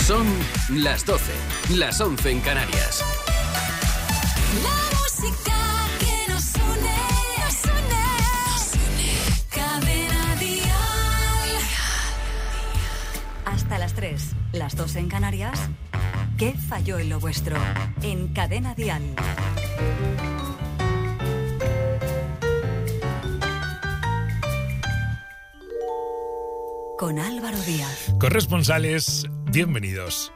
Son las 12, las 11 en Canarias. La música que nos une, nos une. Cadena Dial. Hasta las 3, las 2 en Canarias. ¿Qué falló en lo vuestro? En Cadena Dial. Con Álvaro Díaz. Corresponsales, bienvenidos.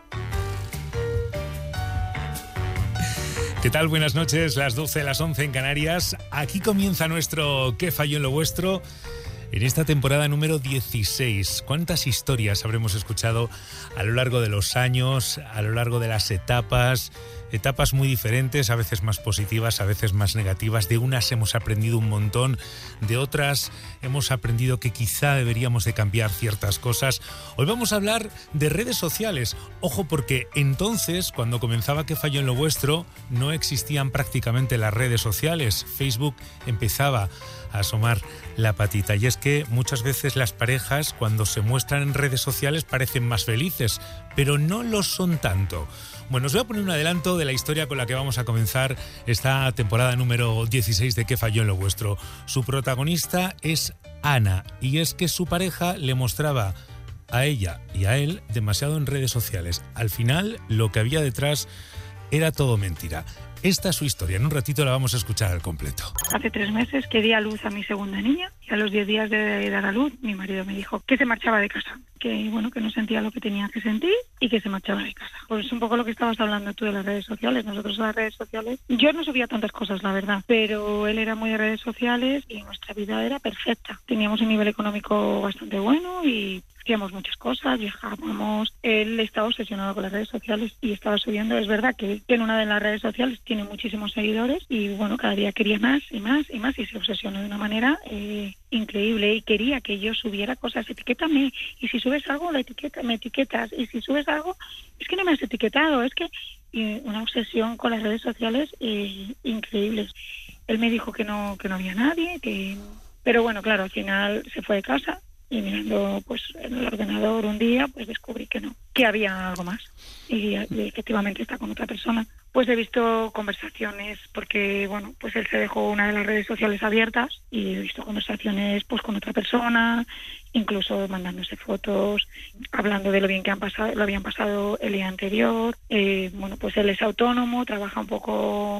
¿Qué tal? Buenas noches, las 12, las 11 en Canarias. Aquí comienza nuestro ¿Qué falló en lo vuestro? En esta temporada número 16. ¿Cuántas historias habremos escuchado a lo largo de los años, a lo largo de las etapas muy diferentes, a veces más positivas, a veces más negativas? De unas hemos aprendido un montón, de otras hemos aprendido que quizá deberíamos de cambiar ciertas cosas. Hoy vamos a hablar de redes sociales. Ojo, porque entonces, cuando comenzaba ¿Qué falló en lo vuestro?, no existían prácticamente las redes sociales. Facebook empezaba a asomar la patita. Y es que muchas veces las parejas, cuando se muestran en redes sociales, parecen más felices, pero no lo son tanto. Bueno, os voy a poner un adelanto de la historia con la que vamos a comenzar esta temporada número 16 de ¿Qué falló en lo vuestro? Su protagonista es Ana, y es que su pareja le mostraba a ella y a él demasiado en redes sociales. Al final, lo que había detrás era todo mentira. Esta es su historia. En un ratito la vamos a escuchar al completo. Hace 3 meses que di a luz a mi segunda niña y a los 10 días de dar a luz mi marido me dijo que se marchaba de casa, que bueno, que no sentía lo que tenía que sentir y que se marchaba de casa. Pues un poco lo que estabas hablando tú de las redes sociales. Nosotros en las redes sociales, yo no subía tantas cosas, la verdad, pero él era muy de redes sociales y nuestra vida era perfecta. Teníamos un nivel económico bastante bueno y hacíamos muchas cosas, viajábamos. Él estaba obsesionado con las redes sociales y estaba subiendo. Es verdad que en una de las redes sociales tiene muchísimos seguidores y bueno, cada día quería más y más y más y se obsesionó de una manera increíble y quería que yo subiera cosas. Etiquétame, y si subes algo me etiquetas, y si subes algo es que no me has etiquetado. Es que una obsesión con las redes sociales increíble. Él me dijo que no había nadie, pero bueno, claro, al final se fue de casa. Y mirando pues en el ordenador un día, pues descubrí que no, que había algo más. Y efectivamente está con otra persona. Pues he visto conversaciones, porque bueno, pues él se dejó una de las redes sociales abiertas y he visto conversaciones pues con otra persona, incluso mandándose fotos, hablando de lo bien que lo habían pasado el día anterior. Bueno, pues él es autónomo, trabaja un poco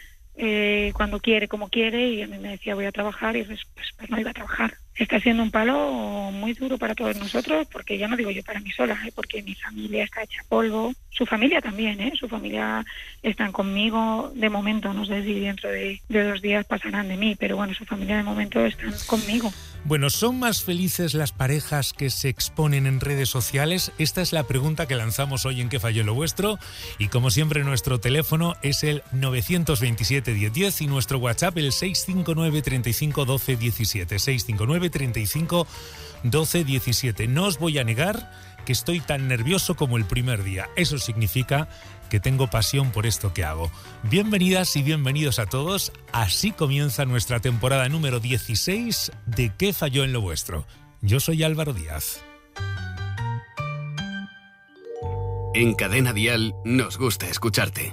cuando quiere, como quiere, y a mí me decía voy a trabajar, y pues no iba a trabajar. Está siendo un palo muy duro para todos nosotros, porque ya no digo yo para mí sola, porque mi familia está hecha polvo, su familia también, su familia están conmigo de momento, no sé si dentro de 2 días pasarán de mí, pero bueno, su familia de momento están conmigo. Bueno, ¿son más felices las parejas que se exponen en redes sociales? Esta es la pregunta que lanzamos hoy en ¿Qué falló en lo vuestro? Y como siempre, nuestro teléfono es el 927 1010 y nuestro WhatsApp el 659 35 12 17, 659 35 12 17. No os voy a negar que estoy tan nervioso como el primer día. Eso significa que tengo pasión por esto que hago. Bienvenidas y bienvenidos a todos. Así comienza nuestra temporada número 16 de ¿Qué falló en lo vuestro? Yo soy Álvaro Díaz. En Cadena Dial nos gusta escucharte.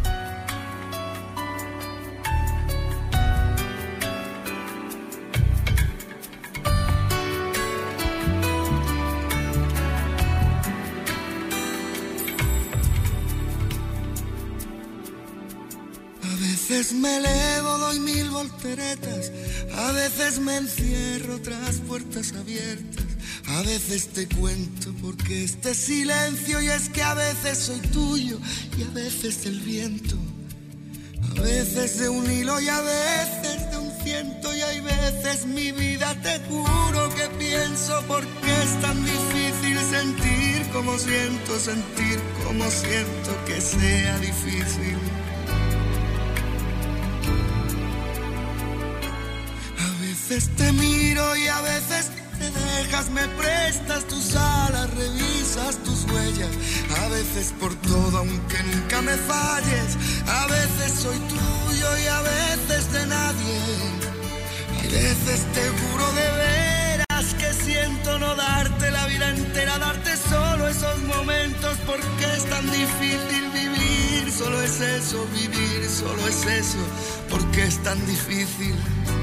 A veces me elevo, doy 1000 volteretas, a veces me encierro tras puertas abiertas, a veces te cuento porque este silencio, y es que a veces soy tuyo y a veces del viento, a veces de un hilo y a veces de un ciento, y hay veces mi vida te juro que pienso por qué es tan difícil sentir como siento que sea difícil. A veces te miro y a veces te dejas, me prestas tus alas, revisas tus huellas, a veces por todo aunque nunca me falles, a veces soy tuyo y a veces de nadie, hay veces te juro de veras que siento no darte la vida entera, darte solo esos momentos porque es eso, vivir solo es eso, porque es tan difícil.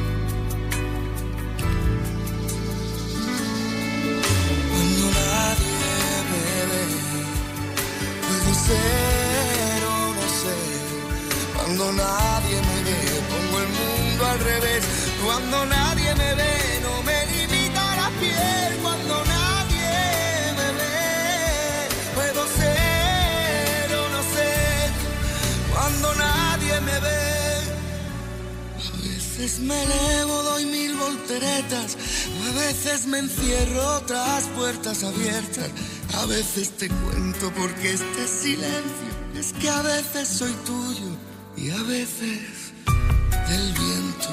Cuando nadie me ve, puedo ser o no ser. Cuando nadie me ve, pongo el mundo al revés. Cuando nadie me ve, no me limita la piel. Cuando nadie me ve, puedo ser o no ser. Cuando nadie me ve, a veces me elevo, doy 1000 volteretas. A veces me encierro tras puertas abiertas. A veces te cuento porque este silencio es que a veces soy tuyo y a veces del viento.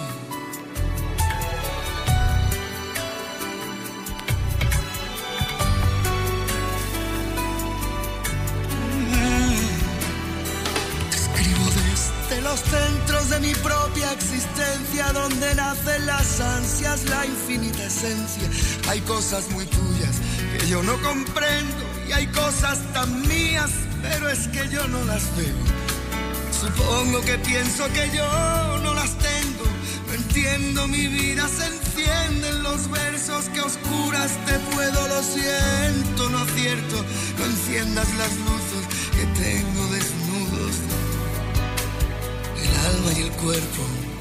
Escribo desde los centros de mi propia existencia, donde nacen las ansias, la infinita esencia. Hay cosas muy tuyas que yo no comprendo y hay cosas tan mías, pero es que yo no las veo. Supongo que pienso que yo no las tengo. No entiendo, mi vida se enciende en los versos que a oscuras te puedo. Lo siento, no acierto. No enciendas las luces que tengo desnudos, el alma y el cuerpo.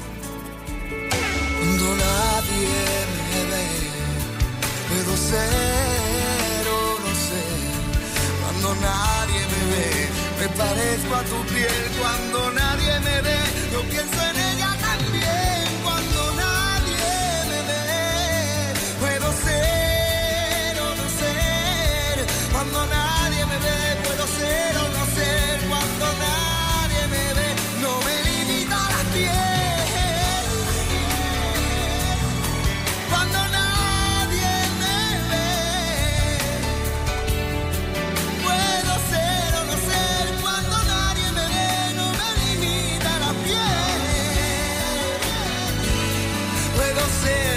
Cuando nadie me ve, puedo ser o no ser. Cuando nadie me ve, me parezco a tu piel. Cuando nadie me ve, yo pienso en ella también. Cuando nadie me ve, puedo ser o no ser. Cuando nadie me ve, puedo ser o no ser. Cuando nadie me ve, no me limita la piel. Cuando nadie me ve, puedo ser o no ser. Cuando nadie me ve, no me limita la piel. Puedo ser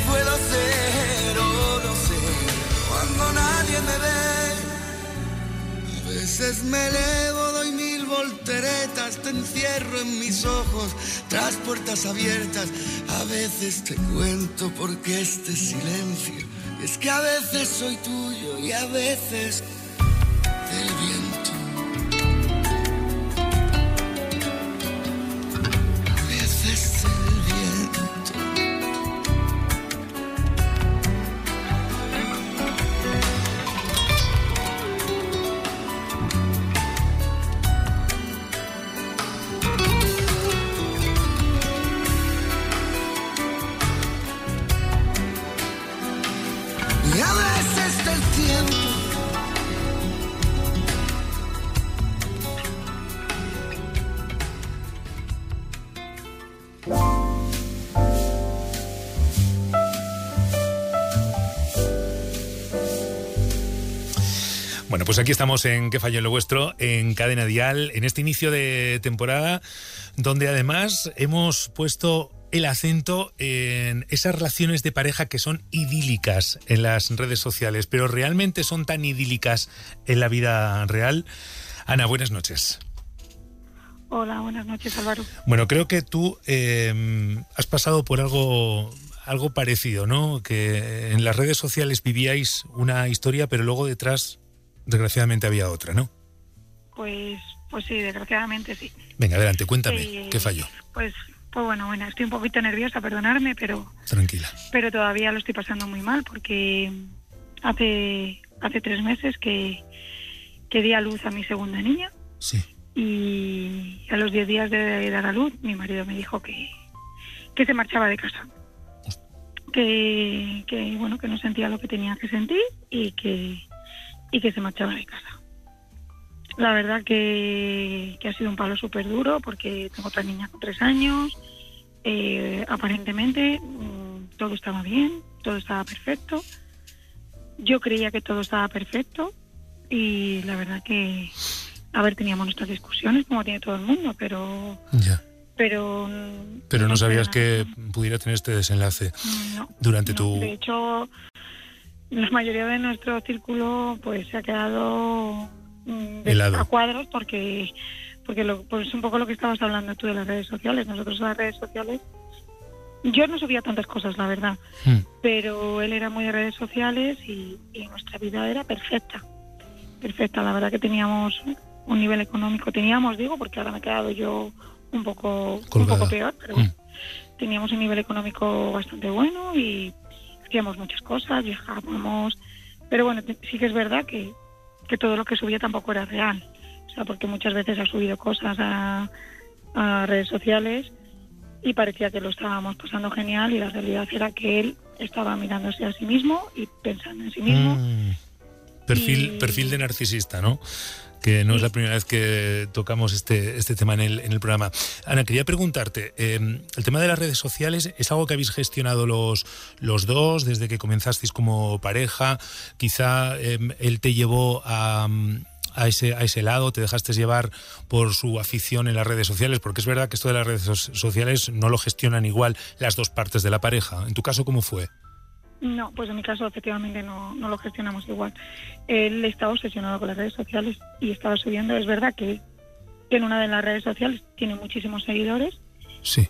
o no ser. Cuando nadie me ve. A veces me elevo, doy 1000 volteretas, te encierro en mis ojos, tras puertas abiertas. A veces te cuento porque este silencio es que a veces soy tuyo y a veces del viento. A veces del viento. Y a veces del tiempo. Bueno, pues aquí estamos en ¿Qué falló en lo vuestro? En Cadena Dial, en este inicio de temporada, donde además hemos puesto el acento en esas relaciones de pareja que son idílicas en las redes sociales, pero realmente son tan idílicas en la vida real. Ana, buenas noches. Hola, buenas noches, Álvaro. Bueno, creo que tú has pasado por algo parecido, ¿no? Que en las redes sociales vivíais una historia, pero luego detrás, desgraciadamente, había otra, ¿no? Pues sí, desgraciadamente sí. Venga, adelante, cuéntame, ¿qué falló? Pues bueno, estoy un poquito nerviosa, perdonadme, pero... Tranquila. Pero todavía lo estoy pasando muy mal porque hace 3 meses que di a luz a mi segunda niña. Sí. Y a los 10 días de dar a luz, mi marido me dijo que se marchaba de casa. Que no sentía lo que tenía que sentir y que se marchaba de casa. La verdad que ha sido un palo súper duro porque tengo otra niña con 3 años. Aparentemente todo estaba bien, todo estaba perfecto. Yo creía que todo estaba perfecto y la verdad que, teníamos nuestras discusiones como tiene todo el mundo, pero... Ya. Pero no sabías que pudiera tener este desenlace durante tu... De hecho, la mayoría de nuestro círculo pues se ha quedado helado a cuadros porque porque pues un poco lo que estabas hablando tú de las redes sociales. Nosotros en las redes sociales, yo no subía tantas cosas, la verdad, pero él era muy de redes sociales y nuestra vida era perfecta. La verdad que teníamos un nivel económico, porque ahora me he quedado yo un poco peor, pero teníamos un nivel económico bastante bueno y hacíamos muchas cosas, viajábamos, pero bueno, sí que es verdad que todo lo que subía tampoco era real, o sea, porque muchas veces ha subido cosas a redes sociales y parecía que lo estábamos pasando genial y la realidad era que él estaba mirándose a sí mismo y pensando en sí mismo. Perfil de narcisista, ¿no? Que no es la primera vez que tocamos este tema en el programa. Ana, quería preguntarte, el tema de las redes sociales es algo que habéis gestionado los dos desde que comenzasteis como pareja. Quizá él te llevó a ese lado, te dejaste llevar por su afición en las redes sociales, porque es verdad que esto de las redes sociales no lo gestionan igual las dos partes de la pareja. ¿En tu caso cómo fue? No, pues en mi caso efectivamente no lo gestionamos igual. Él estaba obsesionado con las redes sociales y estaba subiendo. Es verdad que en una de las redes sociales tiene muchísimos seguidores. Sí.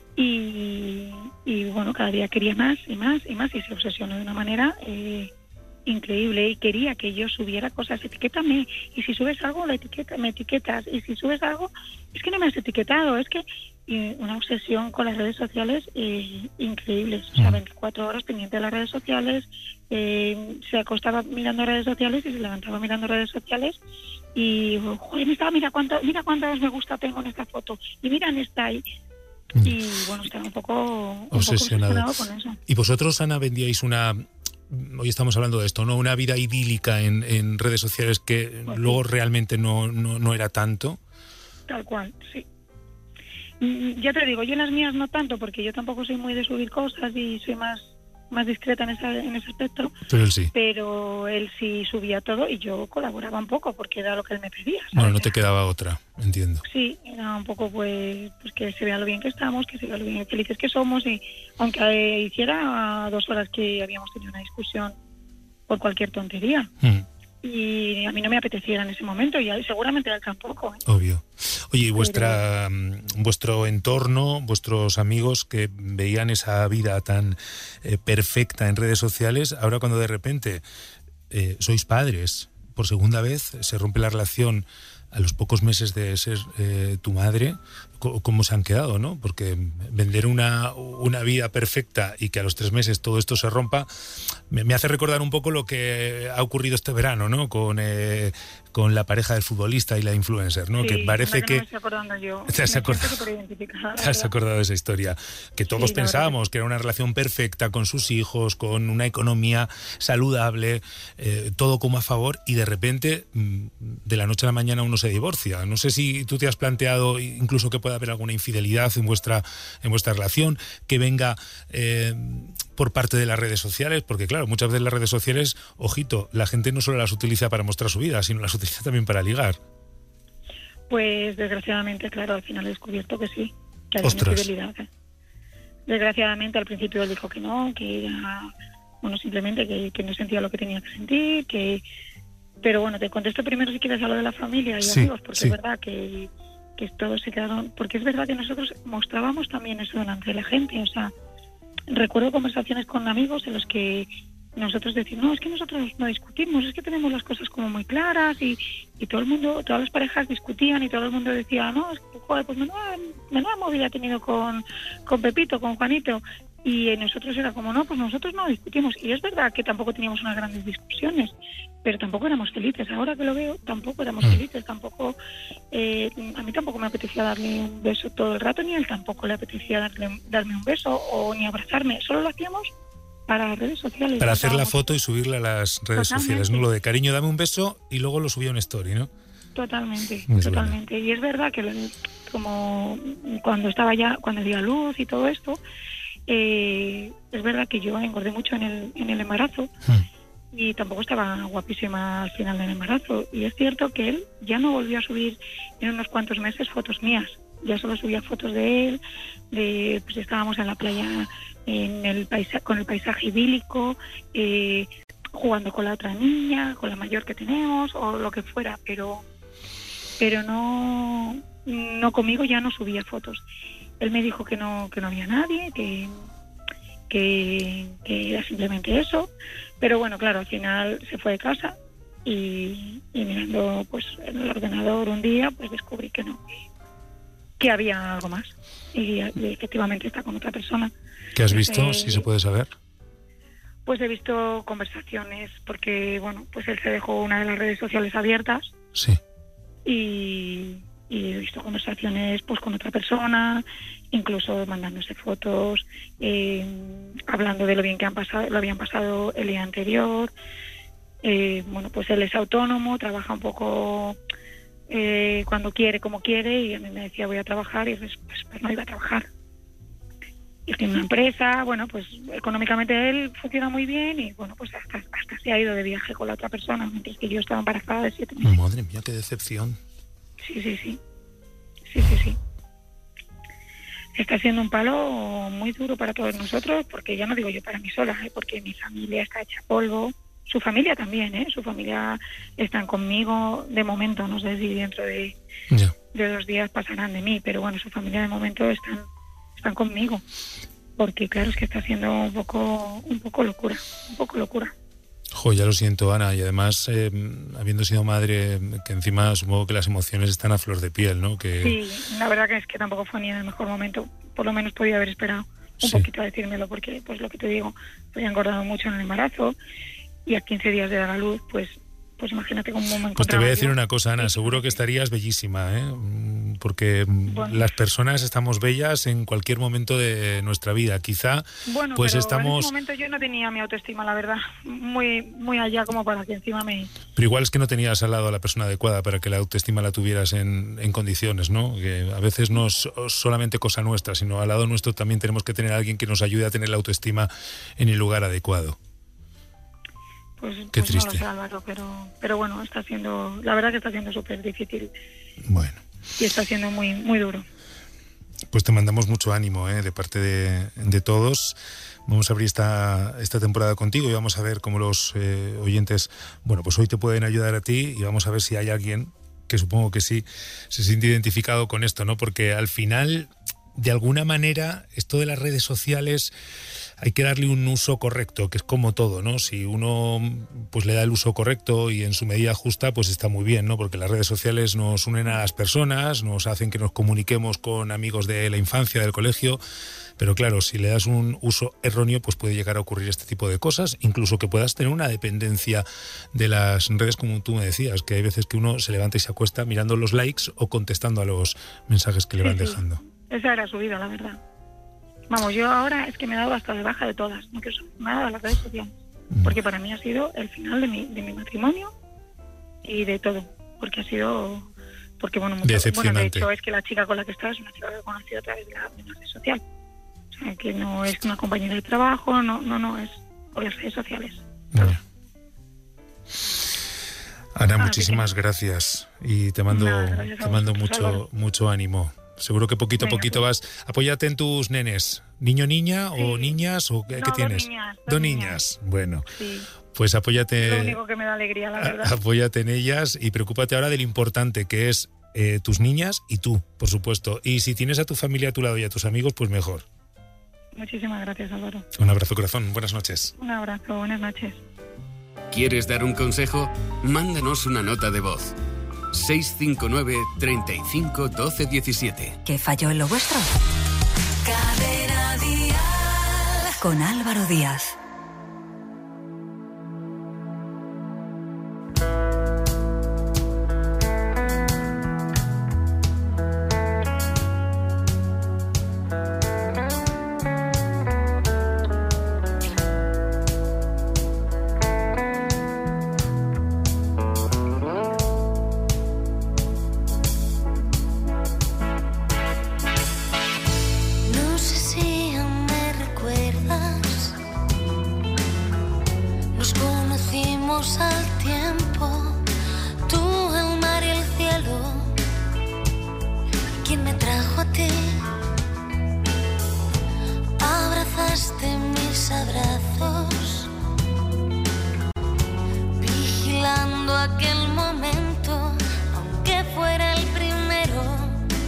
Y bueno, cada día quería más y más y más y se obsesionó de una manera increíble y quería que yo subiera cosas. Etiquétame, y si subes algo me etiquetas, y si subes algo es que no me has etiquetado. Es que una obsesión con las redes sociales increíbles, o sea, 24 horas pendiente de las redes sociales, se acostaba mirando redes sociales y se levantaba mirando redes sociales y joder, mira cuántos me gusta tengo en esta foto y mira en esta ahí. Y bueno, estaba un poco obsesionado con eso. ¿Y vosotros, Ana, vendíais hoy estamos hablando de esto, ¿no? Una vida idílica en redes sociales que pues luego realmente no era tanto? Tal cual, sí. Ya te digo, yo en las mías no tanto, porque yo tampoco soy muy de subir cosas y soy más discreta en ese aspecto. Pero él sí subía todo y yo colaboraba un poco, porque era lo que él me pedía, ¿sabes? Bueno, no te quedaba otra, entiendo. Sí, era un poco pues que se vea lo bien que estamos, que se vea lo bien felices que somos, y aunque hiciera 2 horas que habíamos tenido una discusión por cualquier tontería. Y a mí no me apeteciera en ese momento y seguramente a él tampoco. Obvio. Oye, ¿y vuestro entorno, vuestros amigos que veían esa vida tan perfecta en redes sociales, ahora cuando de repente sois padres por segunda vez, se rompe la relación a los pocos meses de ser tu madre, cómo se han quedado, ¿no? Porque vender una vida perfecta y que a los 3 meses todo esto se rompa, me hace recordar un poco lo que ha ocurrido este verano, ¿no? Con la pareja del futbolista y la influencer, ¿no? Sí, que parece que... me estoy acordando yo. ¿Te has acordado de esa historia? Que todos pensábamos que era una relación perfecta con sus hijos, con una economía saludable, todo como a favor, y de repente, de la noche a la mañana uno se divorcia. No sé si tú te has planteado incluso que pueda haber alguna infidelidad en vuestra relación, que venga por parte de las redes sociales, porque claro, muchas veces las redes sociales, ojito, la gente no solo las utiliza para mostrar su vida, sino las utiliza también para ligar. Pues desgraciadamente, claro, al final he descubierto que sí, que hay una infidelidad. Desgraciadamente al principio él dijo que no, que era, bueno, simplemente que no sentía lo que tenía que sentir, pero bueno, te contesto primero si quieres a lo de la familia y amigos, porque es verdad que todos se quedaron, porque es verdad que nosotros mostrábamos también eso delante de la gente, o sea, recuerdo conversaciones con amigos en los que nosotros decimos, no, es que nosotros no discutimos, es que tenemos las cosas como muy claras y todo el mundo, todas las parejas discutían y todo el mundo decía, no, es que, joder, pues menuda movida he tenido con Pepito, con Juanito, y nosotros era como, no, pues nosotros no discutimos, y es verdad que tampoco teníamos unas grandes discusiones, pero tampoco éramos felices. Ahora que lo veo, tampoco éramos felices, tampoco, a mí tampoco me apetecía darle un beso todo el rato, ni a él tampoco le apetecía darme un beso o ni abrazarme, solo lo hacíamos para las redes sociales. Para hacer la foto y subirla a las redes sociales, ¿no? Lo de cariño, dame un beso, y luego lo subía a una story, ¿no? Totalmente. Y es verdad que como cuando di a luz y todo esto, es verdad que yo engordé mucho en el embarazo y tampoco estaba guapísima al final del embarazo, y es cierto que él ya no volvió a subir en unos cuantos meses fotos mías, ya solo subía fotos de él, pues estábamos en la playa con el paisaje idílico, jugando con la otra niña, con la mayor que tenemos o lo que fuera, pero no no conmigo, ya no subía fotos. Él me dijo que no había nadie, que era simplemente eso, pero bueno, claro, al final se fue de casa y mirando pues en el ordenador un día, pues descubrí que no, que había algo más y efectivamente está con otra persona. ¿Qué has visto, si se puede saber? Pues he visto conversaciones, porque bueno, pues él se dejó una de las redes sociales abiertas. Sí. Y he visto conversaciones pues con otra persona, incluso mandándose fotos, hablando de lo bien que lo habían pasado el día anterior. Bueno, pues él es autónomo, trabaja un poco cuando quiere, como quiere, y a mí me decía voy a trabajar, y pues no iba a trabajar. Y tiene una empresa, bueno, pues económicamente él funciona muy bien, y bueno, pues hasta se ha ido de viaje con la otra persona, mientras que yo estaba embarazada de 7 meses. Madre mía, qué decepción. Sí. Está siendo un palo muy duro para todos nosotros, porque ya no digo yo para mí sola, porque mi familia está hecha polvo, su familia también, su familia están conmigo de momento, no sé si dentro de 2 días pasarán de mí, pero bueno, su familia de momento están conmigo, porque claro, es que está siendo un poco locura. Jo, ya lo siento, Ana, y además, habiendo sido madre, que encima supongo que las emociones están a flor de piel, ¿no? Sí, la verdad que es que tampoco fue ni en el mejor momento, por lo menos podía haber esperado un poquito a decírmelo, porque pues lo que te digo, había engordado mucho en el embarazo, y a 15 días de dar a luz, pues imagínate cómo me encontraba. Pues te voy a decir una cosa, Ana, seguro que estarías bellísima, porque las personas estamos bellas en cualquier momento de nuestra vida. Quizá pues pero estamos... en ese momento yo no tenía mi autoestima, la verdad, muy, muy allá como para que encima me... Pero igual es que no tenías al lado a la persona adecuada para que la autoestima la tuvieras en condiciones, ¿no? Que a veces no es solamente cosa nuestra, sino al lado nuestro también tenemos que tener a alguien que nos ayude a tener la autoestima en el lugar adecuado. Pues triste. No lo sé, Álvaro, pero bueno, la verdad que está siendo súper difícil. Bueno. Y está siendo muy, muy duro. Pues te mandamos mucho ánimo, de parte de todos. Vamos a abrir esta temporada contigo y vamos a ver cómo los oyentes, bueno, pues hoy te pueden ayudar a ti, y vamos a ver si hay alguien que supongo que sí se siente identificado con esto, ¿no? Porque al final, de alguna manera, esto de las redes sociales hay que darle un uso correcto, que es como todo, ¿no? Si uno pues le da el uso correcto y en su medida justa, pues está muy bien, ¿no? Porque las redes sociales nos unen a las personas, nos hacen que nos comuniquemos con amigos de la infancia, del colegio, pero claro, si le das un uso erróneo, pues puede llegar a ocurrir este tipo de cosas, incluso que puedas tener una dependencia de las redes, como tú me decías, que hay veces que uno se levanta y se acuesta mirando los likes o contestando a los mensajes que le van dejando. Esa era su vida, la verdad. Vamos, yo ahora es que me he dado hasta de baja de todas, no quiero saber nada de las redes sociales, porque para mí ha sido el final de mi matrimonio y de todo, porque ha sido, porque bueno, de hecho es que la chica con la que estás es una chica que he conocido a través de la red social, o sea, que no es una compañera de trabajo, no, es por las redes sociales. Ana, muchísimas gracias, y te mando mucho ánimo. Seguro que poquito a poquito vas. Apóyate en tus nenes. ¿Niño, niña o niñas? ¿O qué tienes? Dos niñas. Bueno, pues apóyate. Es lo único que me da alegría, la verdad. Apóyate en ellas y preocúpate ahora de lo importante que es tus niñas y tú, por supuesto. Y si tienes a tu familia a tu lado y a tus amigos, pues mejor. Muchísimas gracias, Álvaro. Un abrazo, corazón. Buenas noches. Un abrazo. Buenas noches. ¿Quieres dar un consejo? Mándanos una nota de voz. 659 35 12 17. ¿Qué falló en lo vuestro? Cadena Dial. Con Álvaro Díaz. Aquel momento, aunque fuera el primero,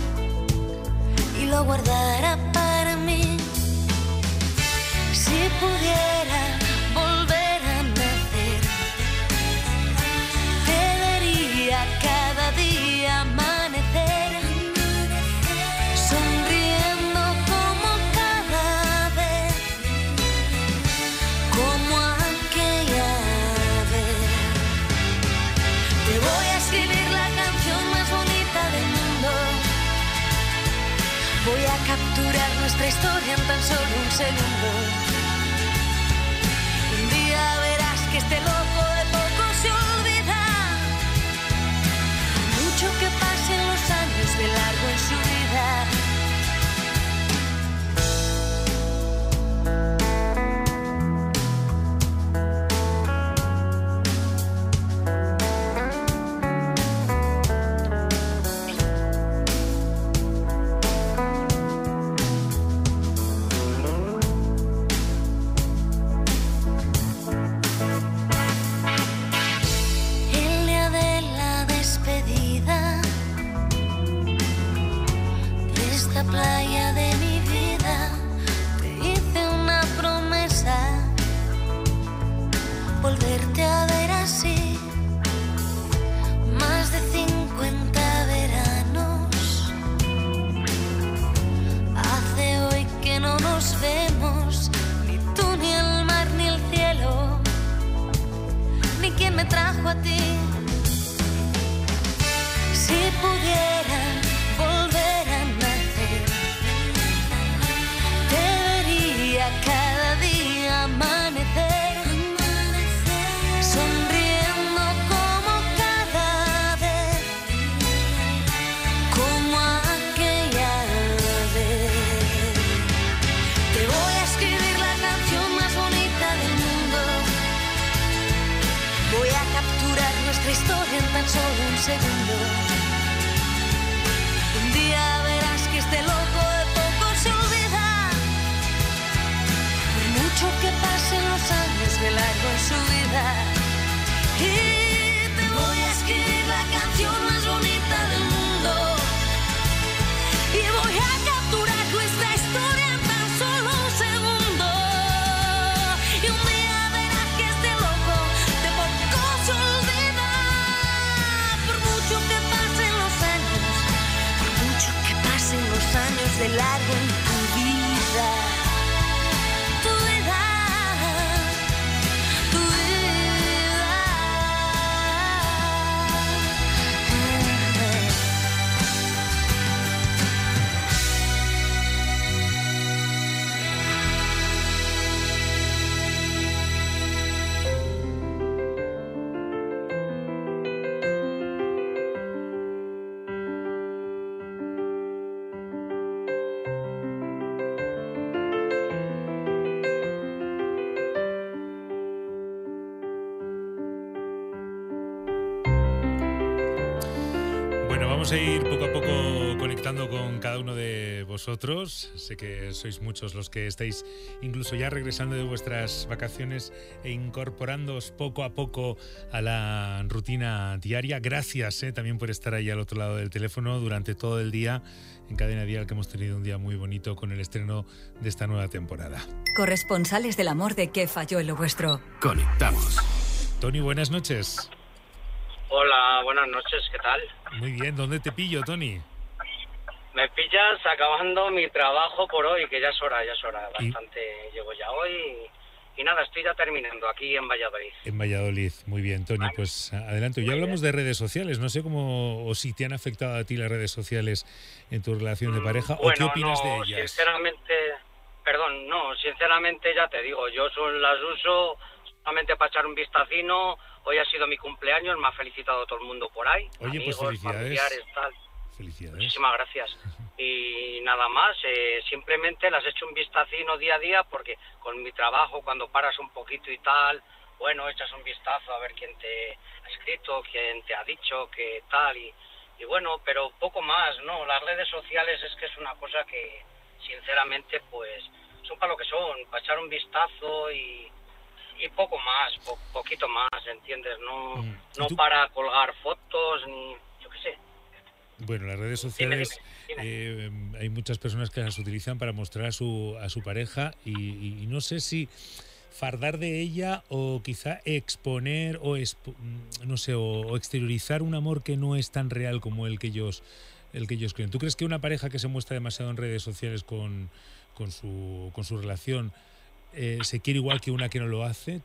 capturar nuestra historia en tan solo un segundo. Un día verás que este loco de poco se olvida. Mucho que pasen los años de largo en su vida. Playa de mi vida, te hice una promesa, volverte a ver así, más de 50 veranos, hace hoy que no nos vemos, ni tú, ni el mar, ni el cielo, ni quien me trajo a ti. Si pudieran volver a nacer, te vería cada día amanecer, sonriendo como cada vez, como aquella vez. Te voy a escribir la canción más bonita del mundo. Voy a capturar nuestra historia en tan solo un segundo. Un día verás que este loco de poco se olvida. Por mucho que pasen los años de largo en su vida. Y te voy a escribir la canción más bonita del mundo. Y voy a capturar nuestra historia en tan solo un segundo. Y un día verás que este loco de poco se olvida. Por mucho que pasen los años, por mucho que pasen los años de largo en tu vida. Tu vida, tu vida. Bueno, vamos a ir poco a poco conectando con cada uno de vosotros. Sé que sois muchos los que estáis incluso ya regresando de vuestras vacaciones e incorporándoos poco a poco a la rutina diaria. Gracias también por estar ahí al otro lado del teléfono durante todo el día en Cadena Dial, que hemos tenido un día muy bonito con el estreno de esta nueva temporada. Corresponsales del amor de ¿Qué falló en lo vuestro? Conectamos. Tony, buenas noches. Hola, buenas noches, ¿qué tal? Muy bien, ¿dónde te pillo, Tony? Me pillas acabando mi trabajo por hoy, que ya es hora, bastante llevo ya hoy. Y nada, estoy ya terminando aquí en Valladolid. En Valladolid, muy bien, Tony, pues adelante. Ya hablamos de redes sociales, no sé cómo o si te han afectado a ti las redes sociales en tu relación de pareja, o qué opinas de ellas. Sinceramente ya te digo, yo las uso solamente para echar un vistacino. Hoy ha sido mi cumpleaños, me ha felicitado todo el mundo por ahí. Oye, amigos, pues felicidades. familiares, tal. Felicidades. Muchísimas gracias. Y nada más, simplemente las echo un vistacino día a día, porque con mi trabajo, cuando paras un poquito y tal, bueno, echas un vistazo a ver quién te ha escrito, quién te ha dicho, qué tal, y bueno, pero poco más, ¿no? Las redes sociales es que es una cosa que, sinceramente, pues, son para lo que son, para echar un vistazo y poco más, poquito más, ¿entiendes? No para colgar fotos, ni yo qué sé. Bueno, las redes sociales, dime. Hay muchas personas que las utilizan para mostrar a su pareja y no sé si fardar de ella o quizá exponer o exteriorizar un amor que no es tan real como el que ellos creen. ¿Tú crees que una pareja que se muestra demasiado en redes sociales con su relación se quiere igual que una que no lo hace?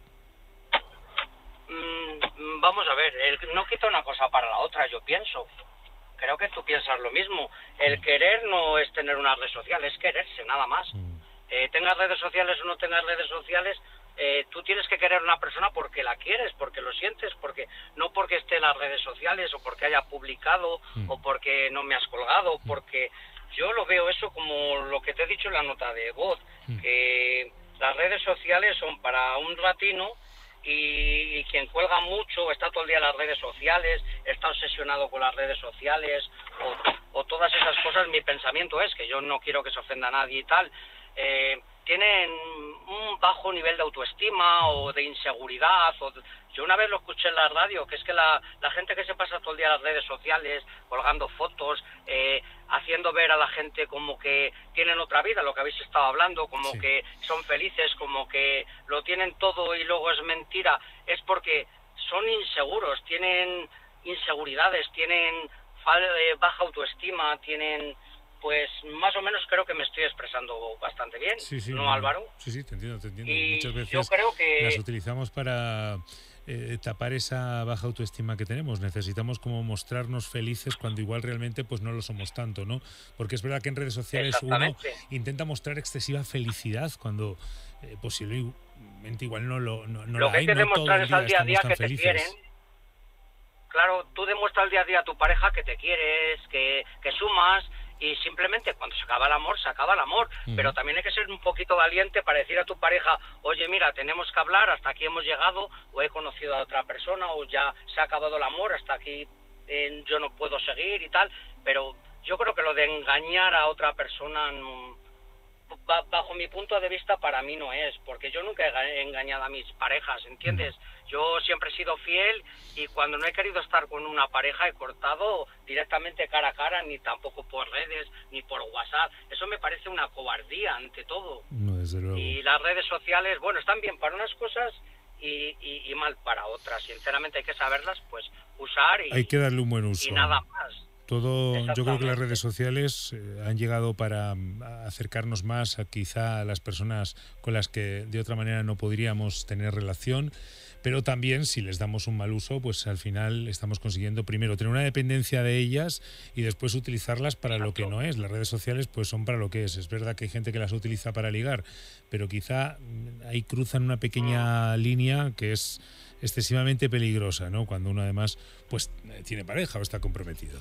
Vamos a ver, no quita una cosa para la otra, yo pienso. creo que tú piensas lo mismo. El querer no es tener una red social, es quererse, nada más. Tengas redes sociales o no tengas redes sociales, tú tienes que querer a una persona porque la quieres, porque lo sientes, porque no porque esté en las redes sociales o porque haya publicado o porque no me has colgado, porque yo lo veo eso como lo que te he dicho en la nota de voz, que las redes sociales son para un ratino y quien cuelga mucho, está todo el día en las redes sociales, está obsesionado con las redes sociales o todas esas cosas, mi pensamiento es que yo no quiero que se ofenda a nadie y tal, tienen un bajo nivel de autoestima o de inseguridad. Yo una vez lo escuché en la radio, que es que la gente que se pasa todo el día en las redes sociales, colgando fotos, haciendo ver a la gente como que tienen otra vida, lo que habéis estado hablando, como que son felices, como que lo tienen todo y luego es mentira, es porque son inseguros, tienen inseguridades, tienen baja autoestima, tienen... Pues más o menos creo que me estoy expresando bastante bien, ¿no, Álvaro? Sí, te entiendo. Y muchas veces yo creo que... las utilizamos para tapar esa baja autoestima que tenemos. Necesitamos como mostrarnos felices cuando igual realmente pues no lo somos tanto, ¿no? Porque es verdad que en redes sociales uno intenta mostrar excesiva felicidad cuando posiblemente igual no lo que hay que demostrar es al día a día que te quieren. Claro, tú demuestras al día a día a tu pareja que te quieres, que sumas. Y simplemente cuando se acaba el amor, se acaba el amor. Pero también hay que ser un poquito valiente para decir a tu pareja, oye, mira, tenemos que hablar, hasta aquí hemos llegado, o he conocido a otra persona, o ya se ha acabado el amor, hasta aquí yo no puedo seguir y tal. Pero yo creo que lo de engañar a otra persona, bajo mi punto de vista, para mí no es, porque yo nunca he engañado a mis parejas, ¿entiendes? Yo siempre he sido fiel y cuando no he querido estar con una pareja he cortado directamente cara a cara, ni tampoco por redes, ni por WhatsApp. Eso me parece una cobardía ante todo. No, desde luego. Y las redes sociales, bueno, están bien para unas cosas y mal para otras. Sinceramente hay que saberlas, pues, usar y... Hay que darle un buen uso. Y nada más. Yo creo que las redes sociales han llegado para acercarnos más quizá a las personas con las que de otra manera no podríamos tener relación, pero también si les damos un mal uso, pues al final estamos consiguiendo primero tener una dependencia de ellas y después utilizarlas para lo que no es. Las redes sociales pues son para lo que es. Es verdad que hay gente que las utiliza para ligar, pero quizá ahí cruzan una pequeña línea que es excesivamente peligrosa, ¿no? Cuando uno además pues tiene pareja o está comprometido.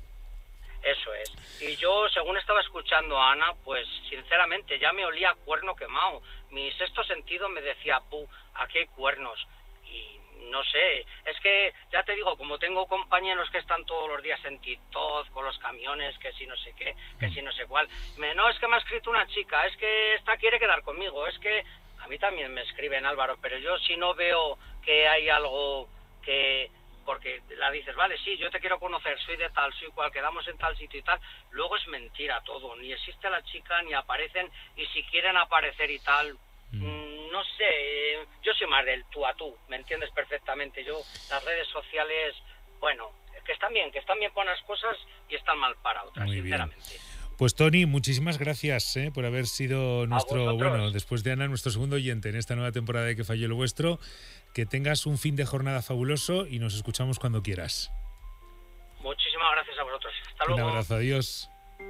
Eso es. Y yo, según estaba escuchando a Ana, pues sinceramente ya me olía cuerno quemado. Mi sexto sentido me decía, aquí hay cuernos. Y no sé, es que ya te digo, como tengo compañeros que están todos los días en TikTok, con los camiones, que si no sé qué, que si no sé cuál. No, es que me ha escrito una chica, es que esta quiere quedar conmigo, es que a mí también me escriben, Álvaro, pero yo si no veo que hay algo que... Porque la dices, vale, sí, yo te quiero conocer, soy de tal, soy cual, quedamos en tal sitio y tal, luego es mentira todo, ni existe la chica, ni aparecen, y si quieren aparecer y tal, no sé, yo soy más del tú a tú, ¿me entiendes perfectamente? Yo, las redes sociales, bueno, que están bien para unas cosas y están mal para otras, muy sinceramente. Bien. Pues Tony, muchísimas gracias por haber sido nuestro, bueno, después de Ana, nuestro segundo oyente en esta nueva temporada de Que Falló lo Vuestro. Que tengas un fin de jornada fabuloso y nos escuchamos cuando quieras. Muchísimas gracias a vosotros. Hasta luego. Un abrazo, adiós.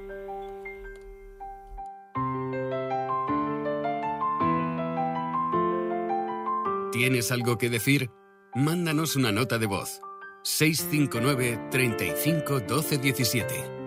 ¿Tienes algo que decir? Mándanos una nota de voz. 659 35 12 17.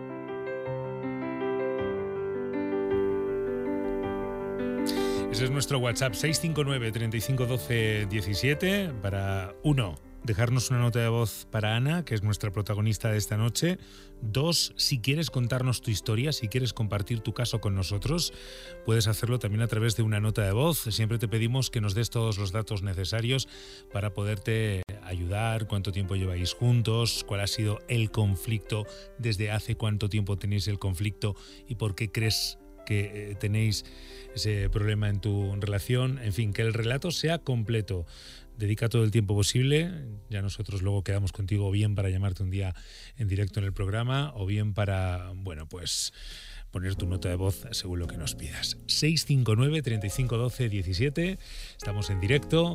Ese es nuestro WhatsApp, 659 35 12 17, para 1, dejarnos una nota de voz para Ana, que es nuestra protagonista de esta noche. 2, si quieres contarnos tu historia, si quieres compartir tu caso con nosotros, puedes hacerlo también a través de una nota de voz. Siempre te pedimos que nos des todos los datos necesarios para poderte ayudar, cuánto tiempo lleváis juntos, cuál ha sido el conflicto, desde hace cuánto tiempo tenéis el conflicto y por qué crees que tenéis ese problema en tu relación. En fin, que el relato sea completo. Dedica todo el tiempo posible. Ya nosotros luego quedamos contigo, o bien para llamarte un día en directo en el programa, o bien para, bueno, pues poner tu nota de voz según lo que nos pidas. 659 35 12 17. Estamos en directo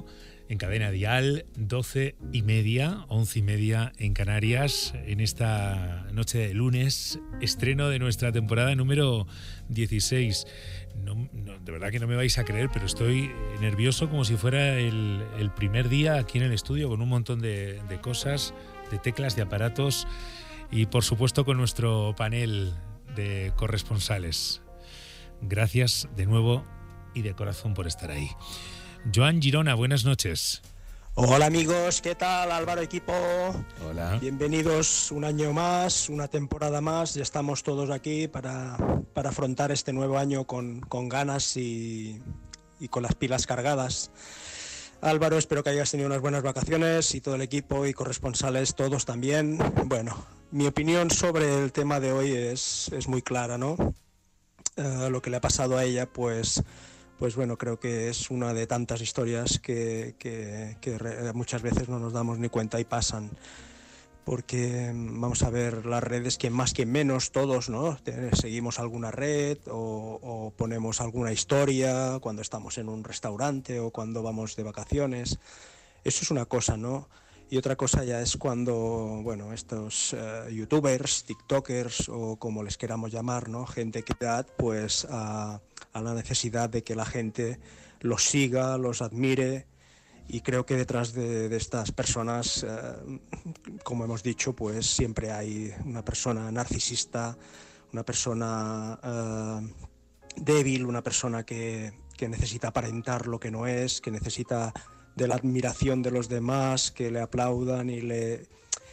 en Cadena Dial, 12:30, 11:30 en Canarias, en esta noche de lunes, estreno de nuestra temporada número 16. De verdad que no me vais a creer, pero estoy nervioso como si fuera el primer día aquí en el estudio, con un montón de cosas, de teclas, de aparatos y por supuesto con nuestro panel de corresponsales. Gracias de nuevo y de corazón por estar ahí. Joan Girona, buenas noches. Hola amigos, ¿qué tal? Álvaro, equipo. Hola. Bienvenidos un año más, una temporada más. Ya estamos todos aquí para afrontar este nuevo año con ganas y con las pilas cargadas. Álvaro, espero que hayas tenido unas buenas vacaciones y todo el equipo y corresponsales, todos también. Bueno, mi opinión sobre el tema de hoy es muy clara, ¿no? Lo que le ha pasado a ella, pues bueno, creo que es una de tantas historias que muchas veces no nos damos ni cuenta y pasan. Porque vamos a ver, las redes, quien más, quien menos, todos, ¿no? Seguimos alguna red o ponemos alguna historia cuando estamos en un restaurante o cuando vamos de vacaciones. Eso es una cosa, ¿no? Y otra cosa ya es cuando, bueno, estos youtubers, tiktokers o como les queramos llamar, ¿no? Gente que da pues a la necesidad de que la gente los siga, los admire. Y creo que detrás de estas personas, como hemos dicho, pues siempre hay una persona narcisista, una persona débil, una persona que necesita aparentar lo que no es, que necesita de la admiración de los demás, que le aplaudan y le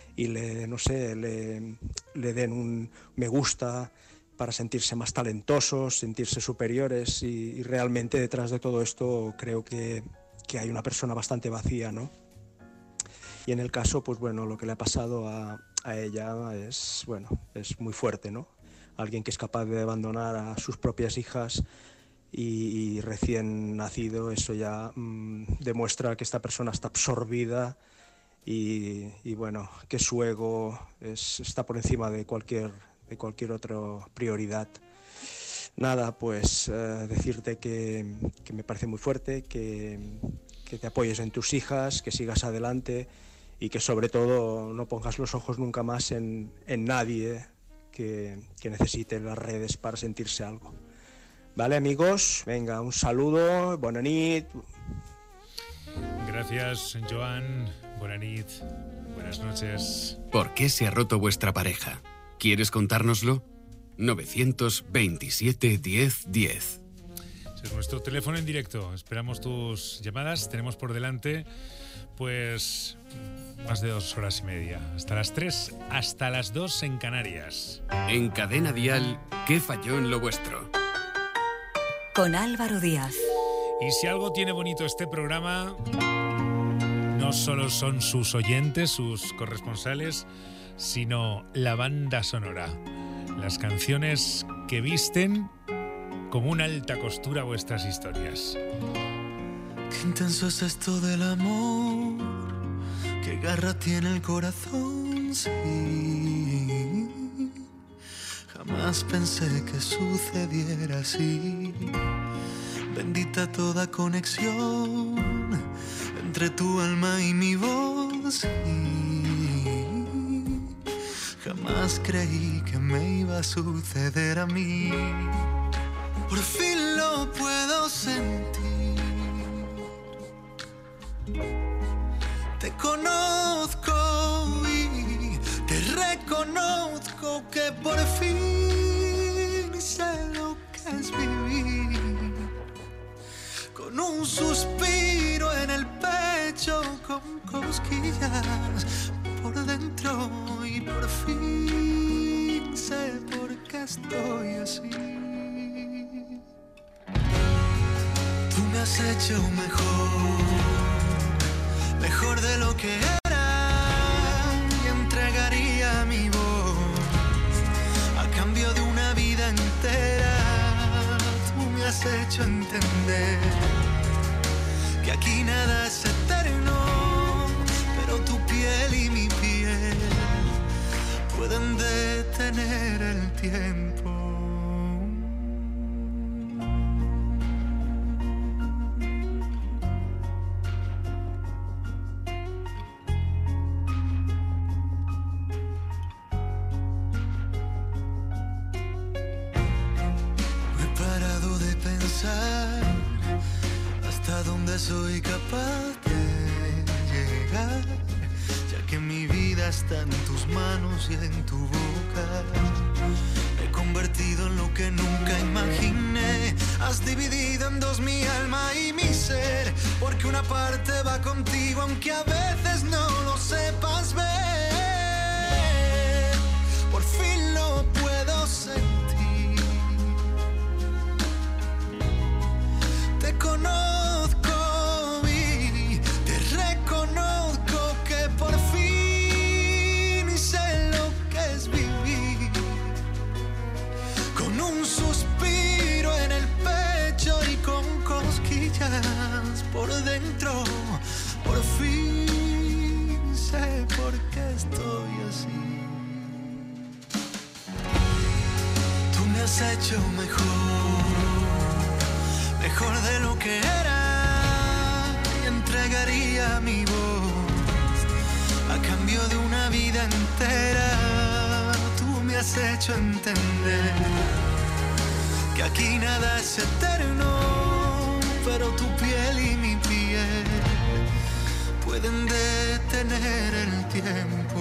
den un me gusta para sentirse más talentosos, sentirse superiores y realmente detrás de todo esto creo que hay una persona bastante vacía, ¿no? Y en el caso, pues bueno, lo que le ha pasado a ella es muy fuerte, ¿no? Alguien que es capaz de abandonar a sus propias hijas y recién nacido, eso ya demuestra que esta persona está absorbida y bueno, que su ego está por encima de cualquier otra prioridad. Nada, pues decirte que me parece muy fuerte, que te apoyes en tus hijas, que sigas adelante y que sobre todo no pongas los ojos nunca más en nadie que necesite las redes para sentirse algo. Vale, amigos, venga, un saludo, bona nit. Gracias, Joan, bona nit, buenas noches. ¿Por qué se ha roto vuestra pareja? ¿Quieres contárnoslo? 927 10 10. Es nuestro teléfono en directo. Esperamos tus llamadas. Tenemos por delante, pues, más de 2 horas y media. Hasta las 3, hasta las 2 en Canarias. En Cadena Dial, ¿qué falló en lo vuestro? Con Álvaro Díaz. Y si algo tiene bonito este programa, no solo son sus oyentes, sus corresponsales, sino la banda sonora. Las canciones que visten como una alta costura vuestras historias. Qué intenso es esto del amor, qué garra tiene el corazón, sí. Jamás pensé que sucediera así. Bendita toda conexión entre tu alma y mi voz, sí. Jamás creí que me iba a suceder a mí. Por fin lo puedo sentir. Te conozco y te reconozco que por fin sé lo que es vivir. Con un suspiro en el pecho, con cosquillas por dentro y por fin sé por qué estoy así. Tú me has hecho mejor de lo que era y entregaría mi voz a cambio de una vida entera. Tú me has hecho entender que aquí nada es eterno, pero tu piel y mi piel pueden detener el tiempo. a dónde soy capaz de llegar, ya que mi vida está en tus manos y en tu boca. Me he convertido en lo que nunca imaginé. Has dividido en dos mi alma y mi ser, porque una parte va contigo aunque a veces no lo sepas ver. Por fin lo puedo sentir. Te conozco y te reconozco que por fin sé lo que es vivir con un suspiro en el pecho y con cosquillas por dentro. Por fin sé por qué estoy así. Tú me has hecho mejor de lo que era, y entregaría mi voz a cambio de una vida entera. Tú me has hecho entender que aquí nada es eterno, pero tu piel y mi piel pueden detener el tiempo.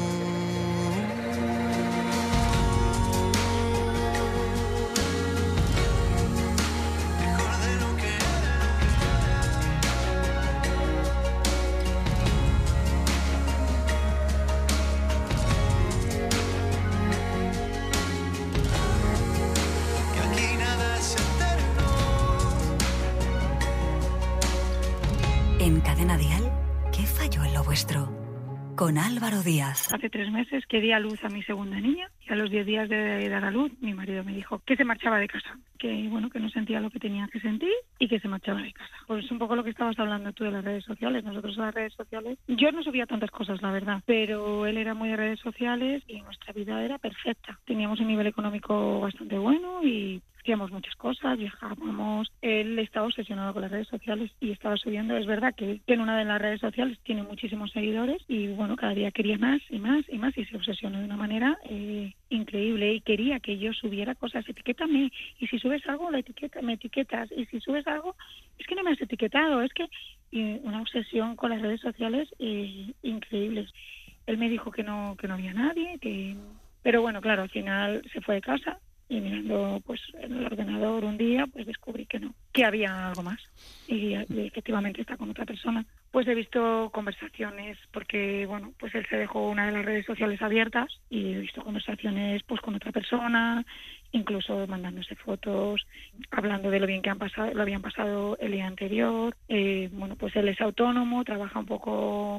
En Cadena Dial, ¿qué falló en lo vuestro? Con Álvaro Díaz. Hace 3 meses que di a luz a mi segunda niña y a los 10 días de dar a luz mi marido me dijo que se marchaba de casa, que bueno, que no sentía lo que tenía que sentir y que se marchaba de casa. Pues un poco lo que estabas hablando tú de las redes sociales. Nosotros en las redes sociales, yo no subía tantas cosas, la verdad, pero él era muy de redes sociales y nuestra vida era perfecta. Teníamos un nivel económico bastante bueno y hacíamos muchas cosas, viajábamos. Él estaba obsesionado con las redes sociales y estaba subiendo. Es verdad que en una de las redes sociales tiene muchísimos seguidores y bueno, cada día quería más y más y más y se obsesionó de una manera increíble y quería que yo subiera cosas. Etiquétame, y si subes algo me etiquetas, y si subes algo es que no me has etiquetado. Es que una obsesión con las redes sociales increíble. Él me dijo que no había nadie, pero bueno, claro, al final se fue de casa. Y mirando pues en el ordenador un día, pues descubrí que no, que había algo más y efectivamente está con otra persona. Pues he visto conversaciones, porque bueno, pues él se dejó una de las redes sociales abiertas y he visto conversaciones pues con otra persona, incluso mandándose fotos, hablando de lo bien que lo habían pasado el día anterior. Bueno, pues él es autónomo, trabaja un poco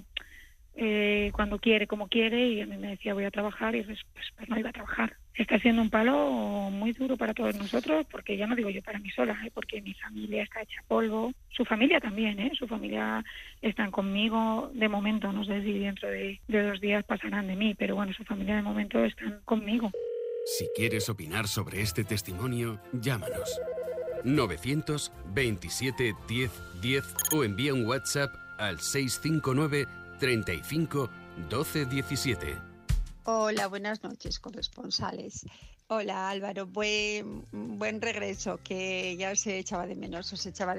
cuando quiere, como quiere, y a mí me decía voy a trabajar y pues no iba a trabajar. Está siendo un palo muy duro para todos nosotros, porque ya no digo yo para mí sola, porque mi familia está hecha polvo, su familia también, su familia están conmigo de momento, no sé si dentro de 2 días pasarán de mí, pero bueno, su familia de momento están conmigo. Si quieres opinar sobre este testimonio, llámanos 927 10 10 o envía un WhatsApp al 659 35 12 17. Hola, buenas noches, corresponsales. Hola, Álvaro, buen regreso, que ya os echaba de menos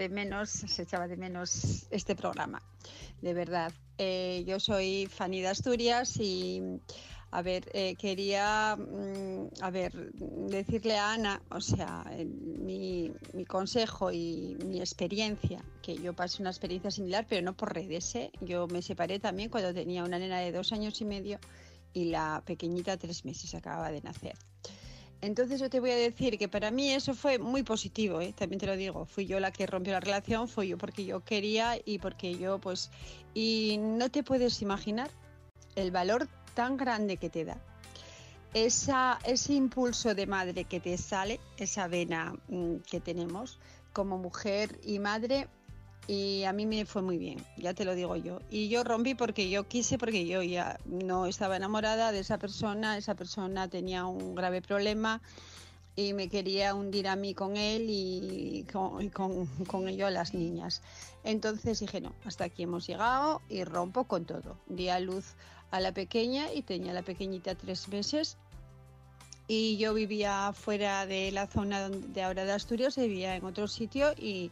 este programa, de verdad. Yo soy Fanny de Asturias y, a ver, quería, decirle a Ana, o sea, mi consejo y mi experiencia, que yo pasé una experiencia similar, pero no por redes, Yo me separé también cuando tenía una nena de 2 años y medio y la pequeñita 3 meses, acababa de nacer. Entonces yo te voy a decir que para mí eso fue muy positivo, también te lo digo. Fui yo la que rompió la relación, fui yo porque yo quería y porque yo pues... Y no te puedes imaginar el valor tan grande que te da. Ese impulso de madre que te sale, esa vena que tenemos como mujer y madre, y a mí me fue muy bien, ya te lo digo yo. Y yo rompí porque yo quise, porque yo ya no estaba enamorada de esa persona tenía un grave problema y me quería hundir a mí con él y con ello a las niñas. Entonces dije, no, hasta aquí hemos llegado y rompo con todo. Di a luz a la pequeña y tenía la pequeñita 3 meses. Y yo vivía fuera de la zona de ahora de Asturias, vivía en otro sitio y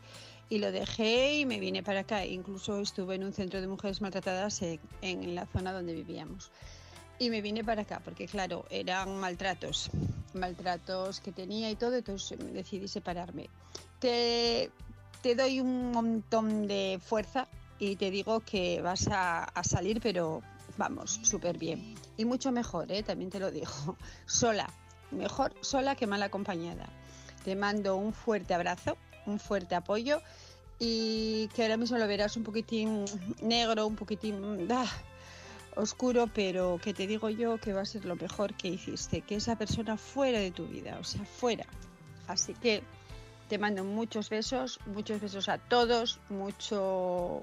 y lo dejé y me vine para acá. Incluso estuve en un centro de mujeres maltratadas en la zona donde vivíamos. Y me vine para acá porque, claro, eran maltratos que tenía y todo, entonces decidí separarme. Te doy un montón de fuerza y te digo que vas a salir, pero vamos, súper bien. Y mucho mejor, también te lo digo, sola. Mejor sola que mal acompañada. Te mando un fuerte abrazo, un fuerte apoyo y que ahora mismo lo verás un poquitín negro, un poquitín oscuro, pero que te digo yo que va a ser lo mejor que hiciste, que esa persona fuera de tu vida, o sea, fuera. Así que te mando muchos besos a todos, mucho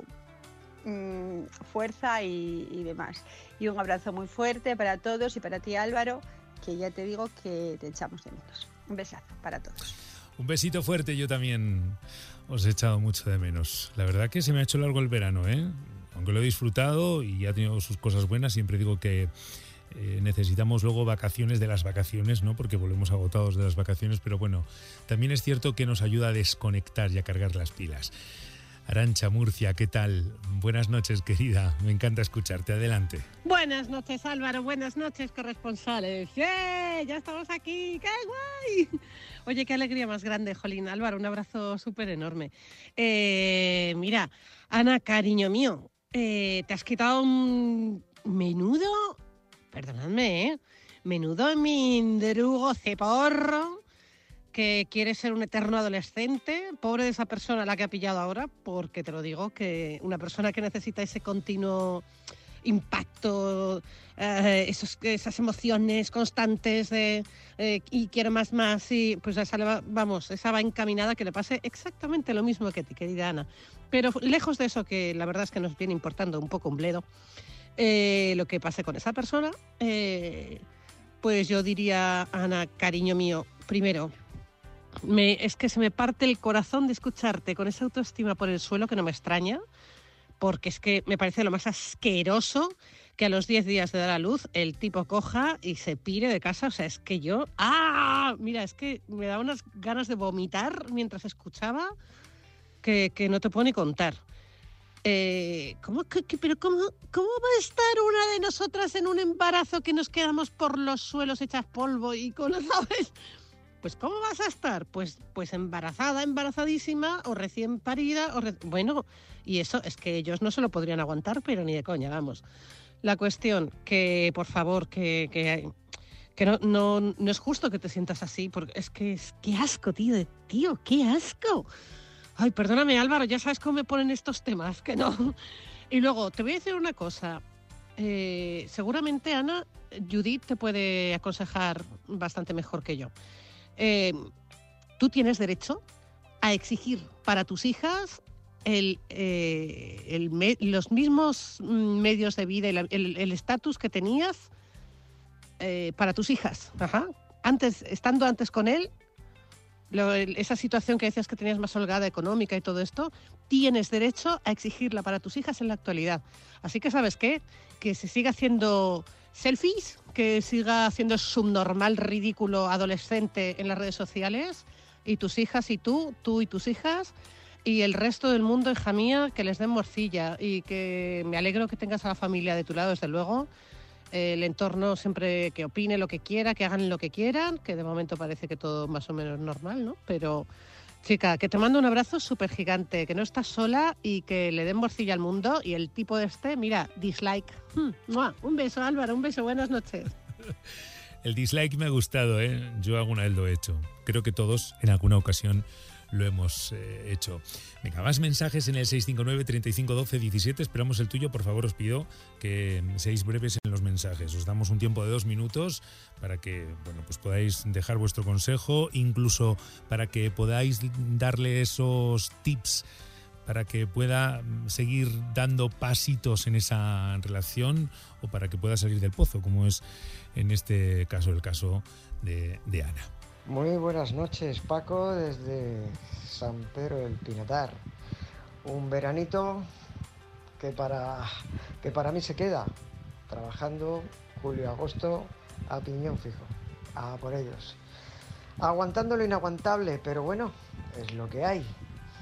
fuerza y demás. Y un abrazo muy fuerte para todos y para ti, Álvaro, que ya te digo que te echamos de menos. Un besazo para todos. Un besito fuerte, yo también os he echado mucho de menos. La verdad que se me ha hecho largo el verano, aunque lo he disfrutado y ha tenido sus cosas buenas. Siempre digo que necesitamos luego vacaciones de las vacaciones, ¿no? Porque volvemos agotados de las vacaciones, pero bueno, también es cierto que nos ayuda a desconectar y a cargar las pilas. Arantxa, Murcia, ¿qué tal? Buenas noches, querida. Me encanta escucharte. Adelante. Buenas noches, Álvaro. Buenas noches, corresponsales. ¡Yeah! Ya estamos aquí. ¡Qué guay! Oye, qué alegría más grande, jolín. Álvaro, un abrazo súper enorme. Mira, Ana, cariño mío, te has quitado un menudo, perdonadme, menudo mindrugo ceporro que quiere ser un eterno adolescente. Pobre de esa persona a la que ha pillado ahora, porque te lo digo, que una persona que necesita ese continuo impacto, esas emociones constantes y quiere más, y pues esa va encaminada a que le pase exactamente lo mismo que a ti, querida Ana. Pero lejos de eso, que la verdad es que nos viene importando un poco un bledo lo que pase con esa persona, pues yo diría, Ana, cariño mío, primero, es que se me parte el corazón de escucharte con esa autoestima por el suelo, que no me extraña, porque es que me parece lo más asqueroso que a los 10 días de dar a luz el tipo coja y se pire de casa. O sea, es que yo... Mira, es que me da unas ganas de vomitar mientras escuchaba que no te puedo ni contar. ¿Cómo va a estar una de nosotras en un embarazo que nos quedamos por los suelos hechas polvo y con, ¿sabes? Pues ¿cómo vas a estar? Pues embarazada, embarazadísima o recién parida. Bueno, y eso es que ellos no se lo podrían aguantar, pero ni de coña, vamos. La cuestión, que por favor, que no es justo que te sientas así, porque es que qué asco, tío, qué asco. Ay, perdóname, Álvaro, ya sabes cómo me ponen estos temas, que no. Y luego, te voy a decir una cosa. Seguramente, Ana, Judith te puede aconsejar bastante mejor que yo. Tú tienes derecho a exigir para tus hijas los mismos medios de vida y el estatus que tenías para tus hijas. Ajá. Estando antes con él, esa situación que decías que tenías más holgada económica y todo esto, tienes derecho a exigirla para tus hijas en la actualidad. Así que, ¿sabes qué? Que se siga haciendo selfies, que siga haciendo subnormal, ridículo, adolescente en las redes sociales, y tus hijas y tú y tus hijas, y el resto del mundo, hija mía, que les den morcilla, y que me alegro que tengas a la familia de tu lado, desde luego, el entorno siempre que opine lo que quiera, que hagan lo que quieran, que de momento parece que todo más o menos normal, ¿no? Pero, chica, que te mando un abrazo súper gigante, que no estás sola y que le den morcilla al mundo. Y el tipo mira, dislike. Un beso, Álvaro, un beso, buenas noches. El dislike me ha gustado, yo alguna vez lo he hecho. Creo que todos en alguna ocasión lo hemos hecho. Venga, más mensajes en el 659 35 12 17. Esperamos el tuyo. Por favor, os pido que seáis breves en los mensajes. Os damos un tiempo de 2 minutos para que pues podáis dejar vuestro consejo, incluso para que podáis darle esos tips para que pueda seguir dando pasitos en esa relación o para que pueda salir del pozo, como es en este caso el caso de Ana. Muy buenas noches, Paco, desde San Pedro del Pinatar. Un veranito que para mí se queda trabajando julio, agosto a piñón fijo, a por ellos. Aguantando lo inaguantable, pero bueno, es lo que hay.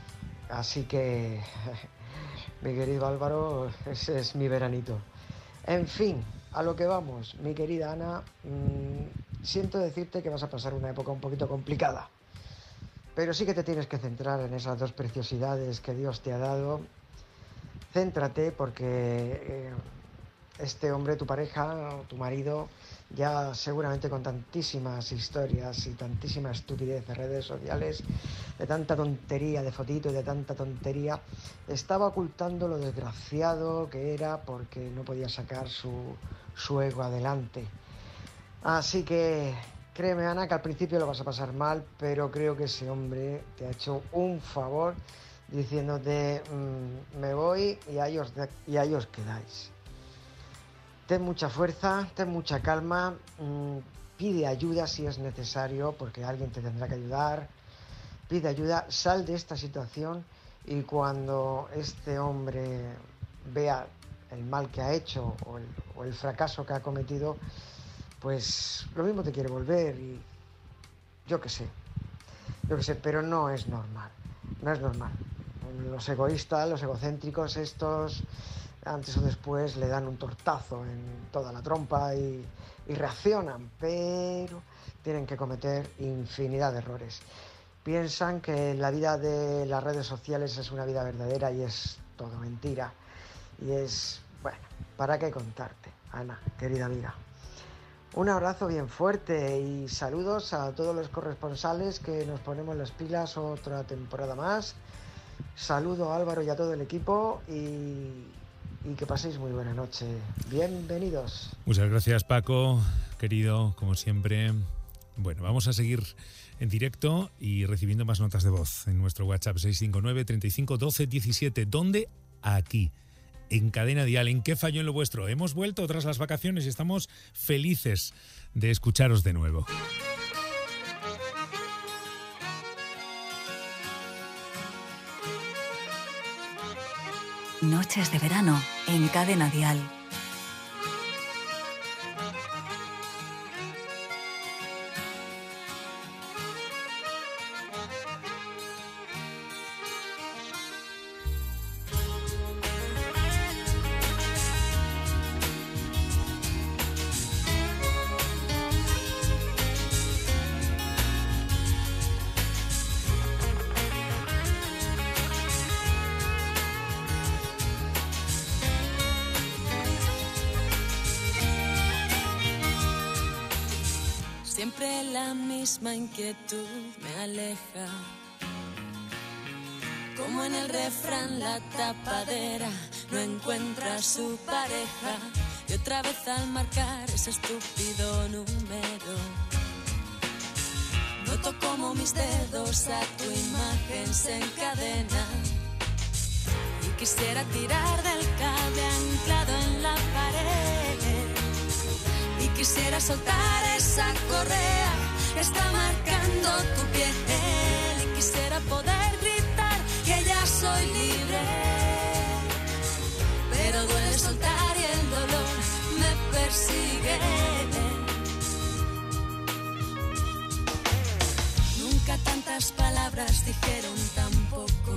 Así que, mi querido Álvaro, ese es mi veranito. En fin, a lo que vamos, mi querida Ana, siento decirte que vas a pasar una época un poquito complicada, pero sí que te tienes que centrar en esas dos preciosidades que Dios te ha dado. Céntrate porque este hombre, tu pareja, tu marido, ya seguramente con tantísimas historias y tantísima estupidez en redes sociales, de tanta tontería de fotito y de tanta tontería, estaba ocultando lo desgraciado que era porque no podía sacar su ego adelante. Así que créeme, Ana, que al principio lo vas a pasar mal, pero creo que ese hombre te ha hecho un favor diciéndote me voy y ahí os quedáis. Ten mucha fuerza, ten mucha calma, pide ayuda si es necesario, porque alguien te tendrá que ayudar. Pide ayuda, sal de esta situación y cuando este hombre vea el mal que ha hecho o el fracaso que ha cometido, pues lo mismo te quiere volver y yo qué sé, pero no es normal. Los egoístas, los egocéntricos estos, antes o después le dan un tortazo en toda la trompa y reaccionan, pero tienen que cometer infinidad de errores. Piensan que la vida de las redes sociales es una vida verdadera y es todo mentira. Y es, bueno, ¿para qué contarte, Ana, querida amiga? Un abrazo bien fuerte y saludos a todos los corresponsales que nos ponemos las pilas otra temporada más. Saludo a Álvaro y a todo el equipo y que paséis muy buena noche. Bienvenidos. Muchas gracias, Paco, querido, como siempre. Bueno, vamos a seguir en directo y recibiendo más notas de voz en nuestro WhatsApp 659 35 12 17. ¿Dónde? Aquí, en Cadena Dial. ¿En qué falló en lo vuestro? Hemos vuelto tras las vacaciones y estamos felices de escucharos de nuevo. Noches de verano en Cadena Dial. Siempre la misma inquietud me aleja. Como en el refrán la tapadera no encuentra a su pareja. Y otra vez al marcar ese estúpido número, noto como mis dedos a tu imagen se encadenan. Y quisiera tirar del cable anclado en la pared. Y quisiera soltar esa correa que está marcando tu piel. Y quisiera poder gritar que ya soy libre. Pero duele soltar y el dolor me persigue. Nunca tantas palabras dijeron tan poco.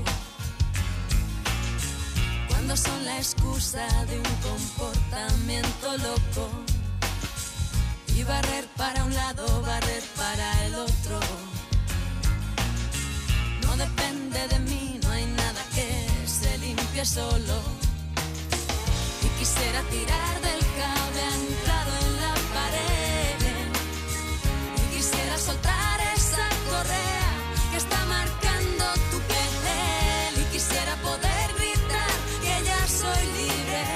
Cuando son la excusa de un comportamiento loco. Y barrer para un lado, barrer para el otro. No depende de mí, no hay nada que se limpie solo. Y quisiera tirar del cable anclado en la pared. Y quisiera soltar esa correa que está marcando tu piel. Y quisiera poder gritar que ya soy libre.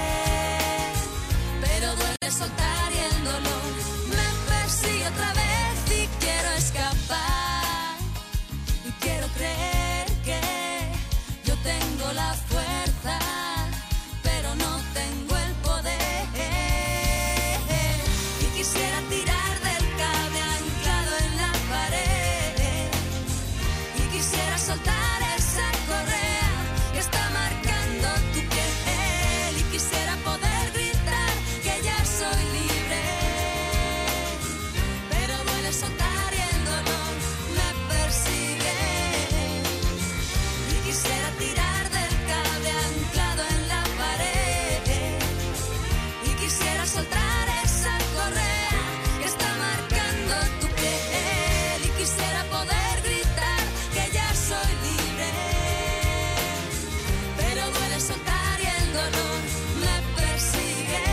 Pero duele soltar y el dolor persigue otra vez y quiero escapar. Y quiero creer que yo tengo la fuerza, pero no tengo el poder. soltar esa correa que está marcando tu piel. Y quisiera poder gritar que ya soy libre, pero duele soltar y el dolor me persigue.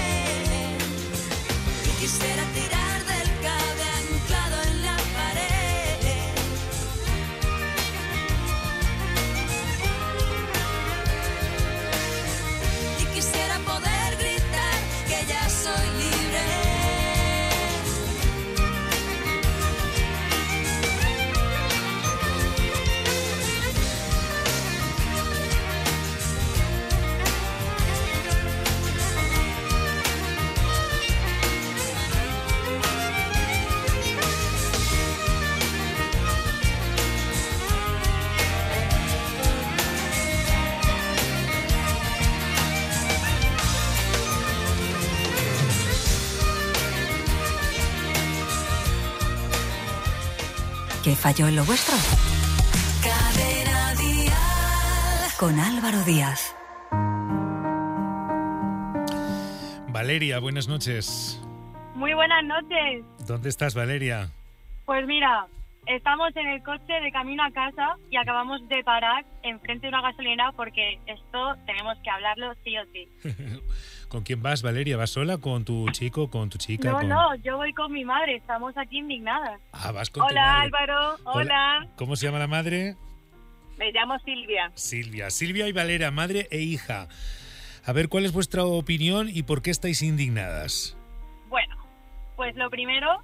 Y quisiera tirar del cable anclado en la pared. Y quisiera poder gritar que ya soy libre. ¿Qué falló en lo vuestro? Cadena Dial. Con Álvaro Díaz. Valeria, buenas noches. Muy buenas noches. ¿Dónde estás, Valeria? Pues mira, estamos en el coche de camino a casa y acabamos de parar enfrente de una gasolinera porque esto tenemos que hablarlo sí o sí. ¿Con quién vas, Valeria? ¿Vas sola, con tu chico, con tu chica? No, yo voy con mi madre, estamos aquí indignadas. Ah, vas con tu Hola madre. Álvaro, hola. ¿Cómo se llama la madre? Me llamo Silvia. Silvia y Valeria, madre e hija. A ver, ¿cuál es vuestra opinión y por qué estáis indignadas? Bueno, pues lo primero,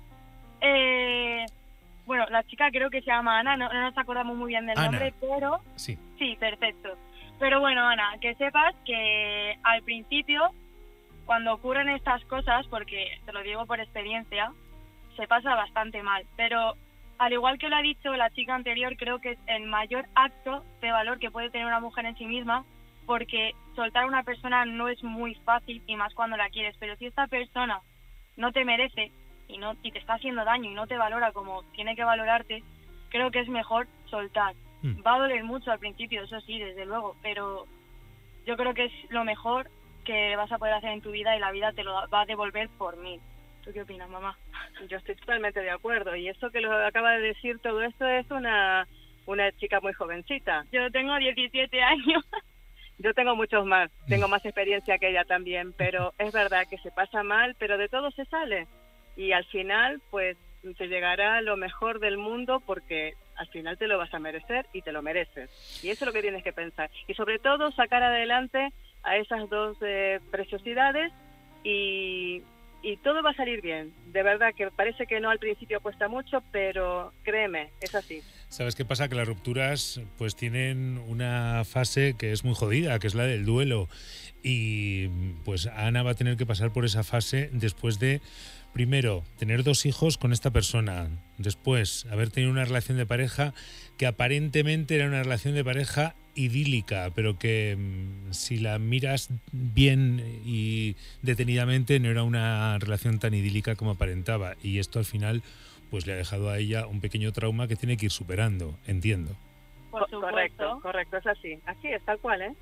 bueno, la chica creo que se llama Ana, no nos acordamos muy bien del Ana. nombre, pero... Sí. Sí, perfecto. Pero bueno, Ana, que sepas que al principio, cuando ocurren estas cosas, porque te lo digo por experiencia, se pasa bastante mal. Pero al igual que lo ha dicho la chica anterior, creo que es el mayor acto de valor que puede tener una mujer en sí misma, porque soltar a una persona no es muy fácil, y más cuando la quieres. Pero si esta persona no te merece y te está haciendo daño y no te valora como tiene que valorarte, creo que es mejor soltar. Va a doler mucho al principio, eso sí, desde luego, pero yo creo que es lo mejor que vas a poder hacer en tu vida y la vida te lo va a devolver por 1000. ¿Tú qué opinas, mamá? Yo estoy totalmente de acuerdo, y eso que lo acaba de decir todo esto es una chica muy jovencita. Yo tengo 17 años. Yo tengo muchos más, tengo más experiencia que ella también, pero es verdad que se pasa mal, pero de todo se sale. Y al final, pues, te llegará lo mejor del mundo, porque al final te lo vas a merecer y te lo mereces. Y eso es lo que tienes que pensar. Y sobre todo, sacar adelante a esas dos preciosidades y todo va a salir bien. De verdad que parece que no al principio cuesta mucho, pero créeme, es así. ¿Sabes qué pasa? Que las rupturas pues tienen una fase que es muy jodida, que es la del duelo. Y pues Ana va a tener que pasar por esa fase después de, primero, tener 2 hijos con esta persona. Después, haber tenido una relación de pareja que aparentemente era una relación de pareja idílica, pero que si la miras bien y detenidamente no era una relación tan idílica como aparentaba. Y esto al final pues le ha dejado a ella un pequeño trauma que tiene que ir superando, entiendo. Correcto, es así. Así es, tal cual, ¿eh?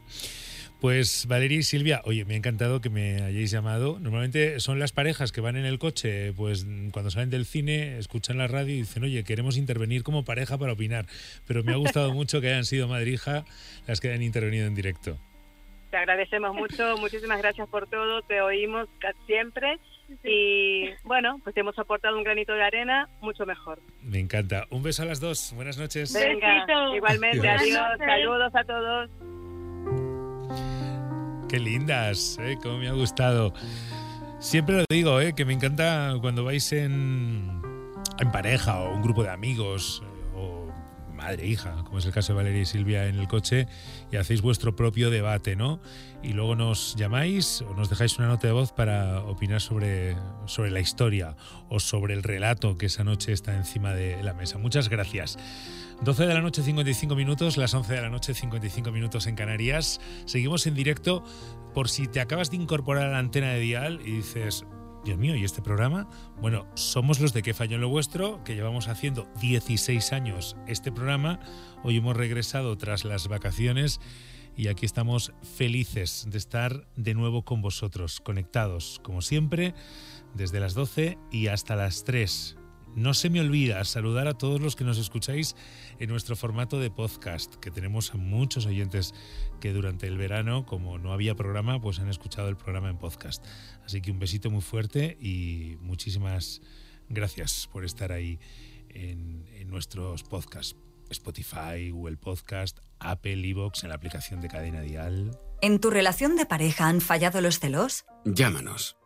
Pues Valeria y Silvia, oye, me ha encantado que me hayáis llamado. Normalmente son las parejas que van en el coche, pues cuando salen del cine, escuchan la radio y dicen, oye, queremos intervenir como pareja para opinar. Pero me ha gustado mucho que hayan sido madre e hija las que hayan intervenido en directo. Te agradecemos mucho, muchísimas gracias por todo, te oímos siempre y bueno, pues hemos aportado un granito de arena, mucho mejor. Me encanta. Un beso a las dos, buenas noches. Venga, igualmente, adiós, saludos a todos. Qué lindas, cómo me ha gustado. Siempre lo digo, que me encanta cuando vais en pareja o un grupo de amigos o madre e hija, como es el caso de Valeria y Silvia, en el coche y hacéis vuestro propio debate, ¿no? Y luego nos llamáis o nos dejáis una nota de voz para opinar sobre la historia o sobre el relato que esa noche está encima de la mesa. Muchas gracias. 12 de la noche, 55 minutos, las 11 de la noche, 55 minutos en Canarias. Seguimos en directo. Por si te acabas de incorporar a la antena de Dial y dices, Dios mío, ¿y este programa? Bueno, somos los de ¿Qué falló en lo vuestro?, que llevamos haciendo 16 años este programa. Hoy hemos regresado tras las vacaciones y aquí estamos felices de estar de nuevo con vosotros, conectados, como siempre, desde las 12 y hasta las 3. No se me olvida saludar a todos los que nos escucháis en nuestro formato de podcast, que tenemos a muchos oyentes que durante el verano, como no había programa, pues han escuchado el programa en podcast. Así que un besito muy fuerte y muchísimas gracias por estar ahí en nuestros podcasts. Spotify, Google Podcast, Apple, iVoox, en la aplicación de Cadena Dial. ¿En tu relación de pareja han fallado los celos? Llámanos.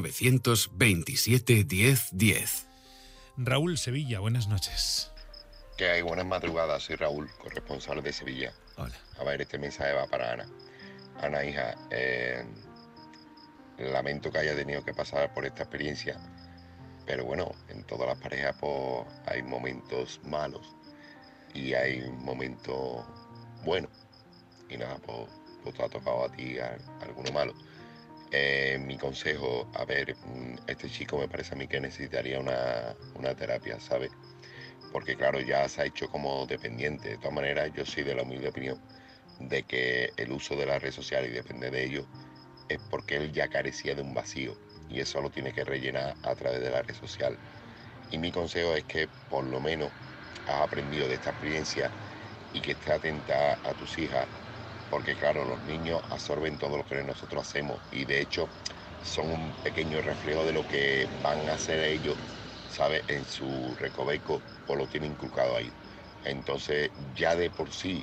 927 10 10. Raúl Sevilla, buenas noches. ¿Qué hay? Buenas madrugadas, soy Raúl, corresponsal de Sevilla. Hola. A ver, este mensaje va para Ana. Ana, hija, lamento que haya tenido que pasar por esta experiencia, pero bueno, en todas las parejas pues hay momentos malos y hay momentos buenos. Y nada, pues te ha tocado a ti alguno malo. Mi consejo, a ver, este chico me parece a mí que necesitaría una terapia, ¿sabes? Porque claro, ya se ha hecho como dependiente. De todas maneras, yo soy de la humilde opinión de que el uso de las redes sociales y depender de ello es porque él ya carecía de un vacío y eso lo tiene que rellenar a través de la red social. Y mi consejo es que por lo menos has aprendido de esta experiencia y que estés atenta a tus hijas, porque claro, los niños absorben todo lo que nosotros hacemos y de hecho son un pequeño reflejo de lo que van a hacer ellos, ¿sabes? En su recoveco, pues lo tienen inculcado ahí. Entonces ya de por sí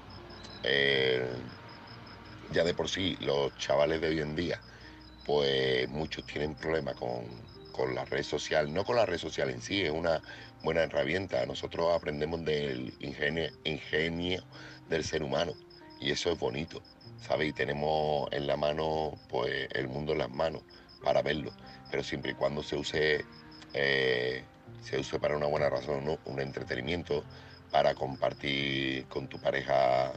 los chavales de hoy en día, pues muchos tienen problemas con la red social, no con la red social en sí, es una buena herramienta. Nosotros aprendemos del ingenio del ser humano y eso es bonito, ¿sabes? Y tenemos en la mano, pues el mundo en las manos para verlo, pero siempre y cuando se use para una buena razón, ¿no? Un entretenimiento, para compartir con tu pareja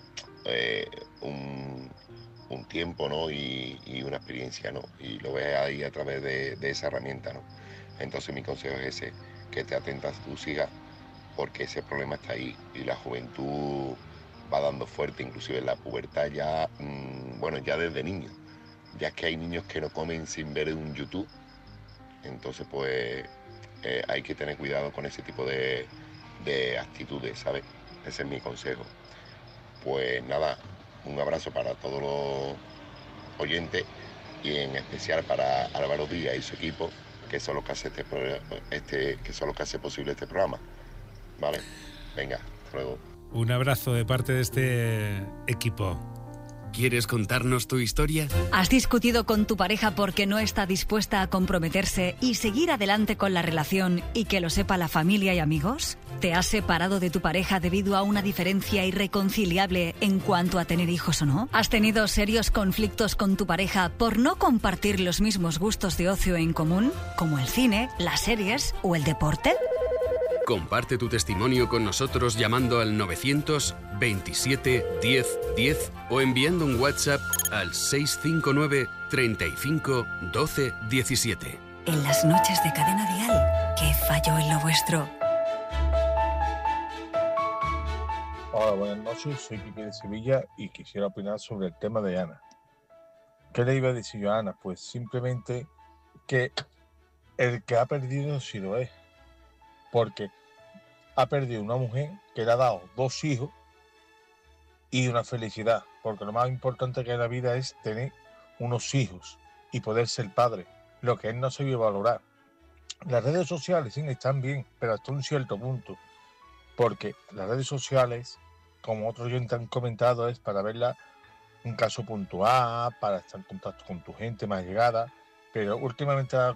un tiempo, ¿no? Y una experiencia, ¿no? Y lo ves ahí a través de esa herramienta, ¿no? Entonces mi consejo es ese, que te atentas a tus hijas, porque ese problema está ahí y la juventud va dando fuerte, inclusive en la pubertad ya, ya desde niños. Ya es que hay niños que no comen sin ver un YouTube, entonces pues hay que tener cuidado con ese tipo de actitudes, ¿sabes? Ese es mi consejo. Pues nada, un abrazo para todos los oyentes y en especial para Álvaro Díaz y su equipo, que son los que hace posible este programa. Vale, venga, hasta luego. Un abrazo de parte de este equipo. ¿Quieres contarnos tu historia? ¿Has discutido con tu pareja porque no está dispuesta a comprometerse y seguir adelante con la relación y que lo sepa la familia y amigos? ¿Te has separado de tu pareja debido a una diferencia irreconciliable en cuanto a tener hijos o no? ¿Has tenido serios conflictos con tu pareja por no compartir los mismos gustos de ocio en común, como el cine, las series o el deporte? Comparte tu testimonio con nosotros llamando al 927 10 10 o enviando un WhatsApp al 659 35 12 17. En las noches de Cadena Dial, ¿qué falló en lo vuestro? Hola, buenas noches, soy Quique de Sevilla y quisiera opinar sobre el tema de Ana. ¿Qué le iba a decir yo a Ana? Pues simplemente que el que ha perdido sí lo es, porque ha perdido una mujer que le ha dado 2 hijos y una felicidad, porque lo más importante que hay en la vida es tener unos hijos y poder ser padre, lo que él no se vio valorar. Las redes sociales sí están bien, pero hasta un cierto punto, porque las redes sociales, como otros oyentes han comentado, es para verla un caso puntual, para estar en contacto con tu gente más llegada, pero últimamente